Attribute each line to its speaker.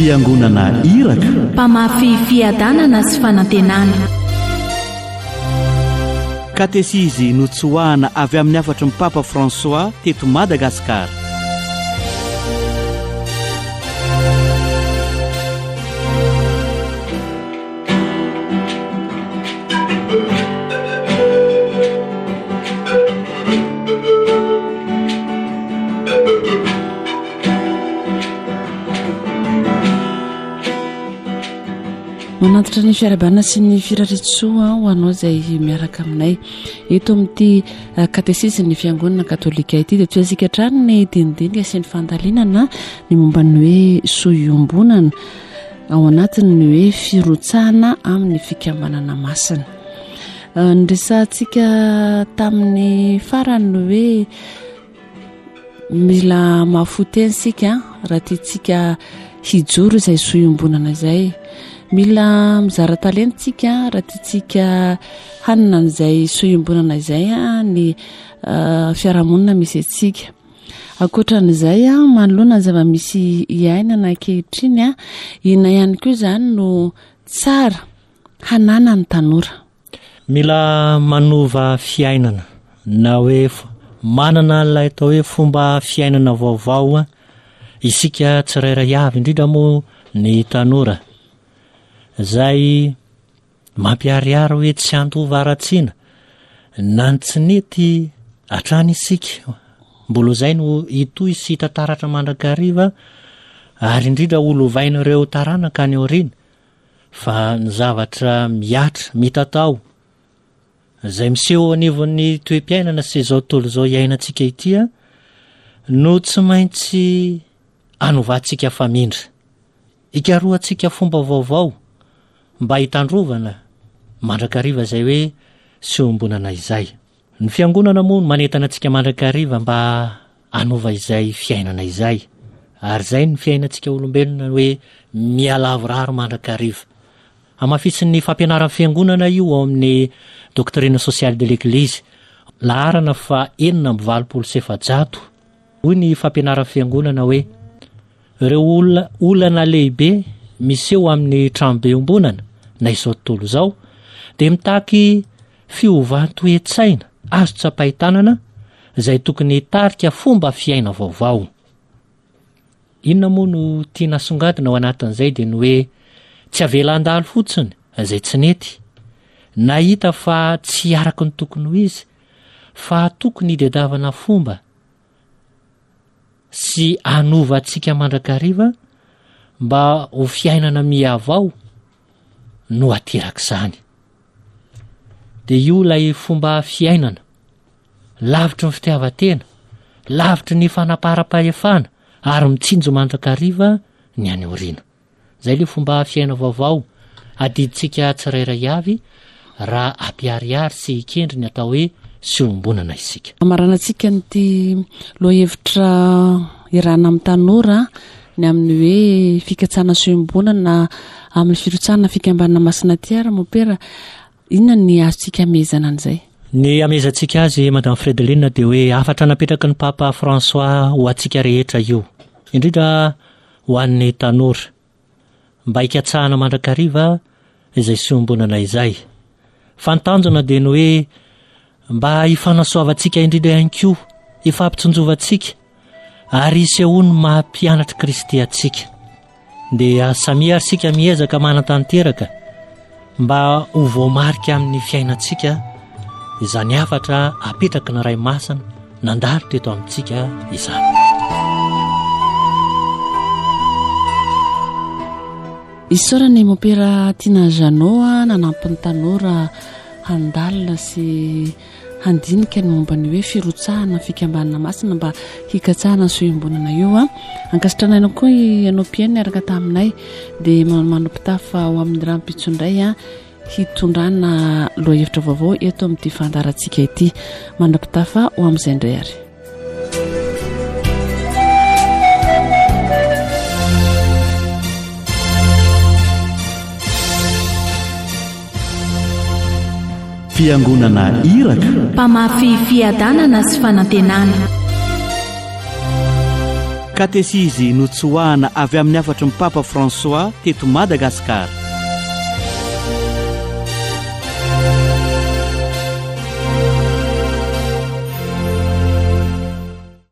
Speaker 1: fiangonana iraka,
Speaker 2: mpamafy fiadanana sy fanantenana.
Speaker 1: katesizy notsoahana avy amin'ny afatry ny Papa François teto Madagasikara.
Speaker 3: manantitra ny fiarabana sy ny firaritsoa ho anao izay miaraka aminay eto amin'ity katesisy ny fiangonana katolika ity dia toy asika trano ny dinidinika sy ny fandalinana ny momba ny hoe soiombonana ao anatiny ny hoe firotsahana amin'ny fikambanana masina. Nresantsika tamin'ny farany ny hoe mila mahafotensika raha tiantsika hijoro izay soiombonana izay, mila mizara talentsika raha tiantsika hanina an'izay soiombonana izay ny fiarahamonina misy antsika. Ankoatran'izay manoloana ny zava-misy iainana ankehitriny ina ihany koa izany no tsara hanana ny tanora.
Speaker 4: Mila manova fiainana na hoe manana ilay atao hoe fomba fiainana vaovao isika tsirairay avy, indrindra moa ny tanora zay mampiariary hoe tsy andova aratsiana na ny tsy nety hatrany isika, mbola zay no itoy sy tantaratra mandrakariva ary indrindra olovaina ireo taranaka any aoriana fa ny zavatra miatra mitatao zay miseho anivon'ny toem-piainana sy izao tontolo izao iainantsika ity no tsy maintsy anovantsika famindra, ikaroantsika fomba vaovao mba hitandrovana mandrakariva zay hoe siombonana izay. Ny fiangonana moa manentana antsika mandrakariva mba anova izay fiainana izay, ary zay ny fiainantsika olombelona hoe mialavoraro mandrakariva. Amafitsin'ny fampianaran'ny fiangonana io ao amin'ny doctrine sociale de l'église laharana fa 427 hoy ny fampianaran'ny fiangonana hoe ireo olana lehibe miseho amin'ny tranobe ombonana na izao tontolo izao dia mitaky fiovantoetsaina azo tsapahitanana izay tokony tarika fomba fiaina vaovao. Inona moa no tiana songadina ao anatin'izay dia ny hoe tsy avelan-dalo fotsiny izay tsy nety na hita fa tsy araka ny tokony ho izy, fa tokony hidedavana fomba sy anovantsika mandrakariva mba ho fiainana miavao no aterak'izany. Dia io ilay fomba fiainana lavitry ny fitiavan-tena, lavitry ny fanapara-pahefana ary mitsinjo mandrakariva ny any aoriana. Zay ilay fomba fiaina vaovao adiditsika tsirairay avy raha ampiariary sy ikendry ny atao hoe siombonana isika.
Speaker 3: Amaranantsika nyty lohevitra irana amin'ny tanora ny amin'ny hoe fikatsana siombonana amin'ny firotsahana fikambanana masina tiara mopera, inona ny azontsika amezana an'izay?
Speaker 4: Ny amezantsika azy Madame Fredeline dia hoe afatra napetraka ny Papa François ho antsika rehetra io, indrindra ho an'ny tanora mba hikatsahana mandrakariva izay siombonana izay. Fantanjona dia ny hoe mba hifanasoavantsika indrindra ihany koa, hifampitsonjovantsika ary isehoany mampianatra Kristy antsika. Dia samy arsika miezaka manan-tanteraka mba ho voamarika amin'ny fiainantsika izany afatra apetraka ny ray masina nandalo teto amintsika izany.
Speaker 3: Isorany mopera Tina Janoa nanampin'ny tanora handalina sy handinika ny momba ny hoe firotsahana fikambanana masina mba hikatsahana soiombonana io ankasitranaina koa ianao mpiainy araka taminay dia manompitafa ho amin'ny rampitsondray hitondrana lohevitra vaovao eto amin'ity fandarantsika ity. Manapitafa ho amin'izay indray ary.
Speaker 1: Fiangonana iraka,
Speaker 2: mpamafy fiadanana sy fanantenana.
Speaker 1: katesizy notsoahana avy amin'ny afatry ny papa François teto Madagasikara.